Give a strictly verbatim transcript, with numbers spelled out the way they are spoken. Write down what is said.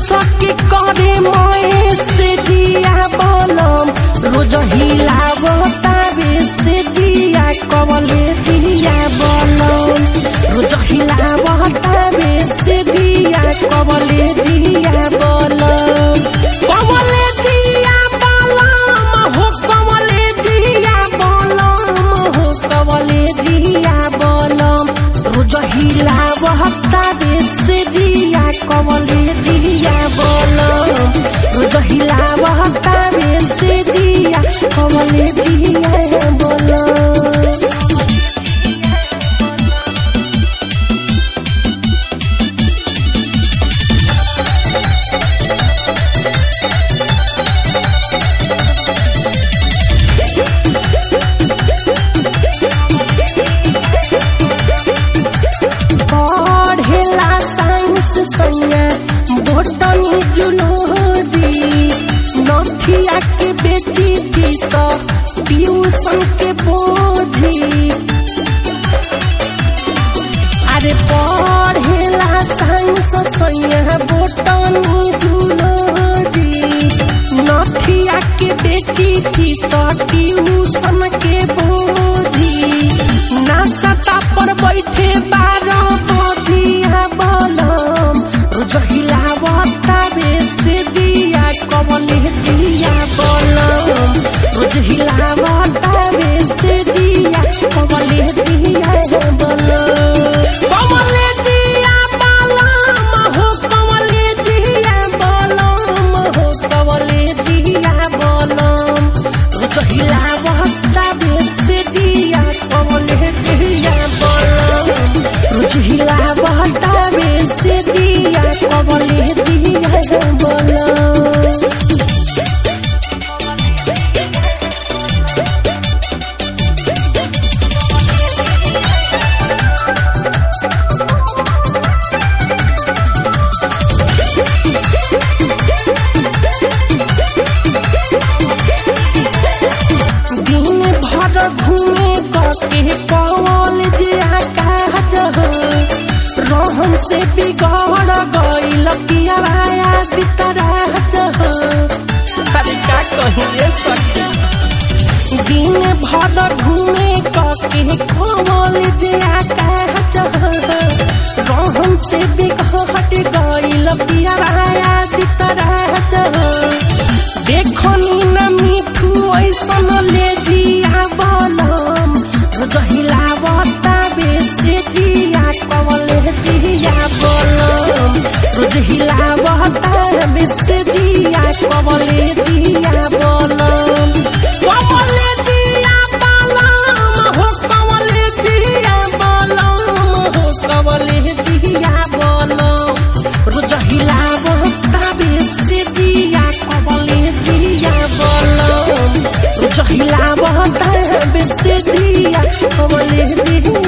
सके करे मैं से जिया बलम रोज हिलावता बे से जिया कवले जिया बलम रोज हिलावता बे से जिया कवले जिया बलम कवले जिया बलम हो कवले जिया बलम हो कवले जिया बलम रोज हिलावता बे से जिया कवले जिया बलम रोज हिलावता बे से जिया कवले जिया बलम पढ़ेला साइंस सैया बोटनी जूलॉजी नथिया के बेची फीस ट्यूशन के बोझी अरे पढ़ेला साइंस सैया बोटनी जूलॉजी नथिया के बेची फीस ट्यूशन के बोझी नाश्ता पर बैठे बारह बजिया बलम रोज हिलावता बे से जिया कवले जिया बलम रोज हिलावता बे से जिया कवले जिया बलम कवले जिया बलम हो कवले जिया बलम हो कवले जिया बलम रोज हिलावता बे से जिया कवले जिया बलम रोज हिलावता बे से जिया कवले जिया बलम दिन भर घूमे के कवल जिया काज रहन से बिगड़ गइल पियाया बितराज अरे का कहिए सखी दिन भर घूमे के कवल जिया काज रहन से बिगड़ गइल पियाया बितराज देखनी न मिठू ऐसन ले जिया बलम रोज हिलावता बे से जिया कवले जिया बलम रोज हिलावता बे से जिया कवले जिया बलम कवले जिया बलम हो कवले जिया बलम हो कवले जिया बलम रोज हिलावता बे से जिया कवले जिया बलम रोज हिलावता बे से जिया कवले जिया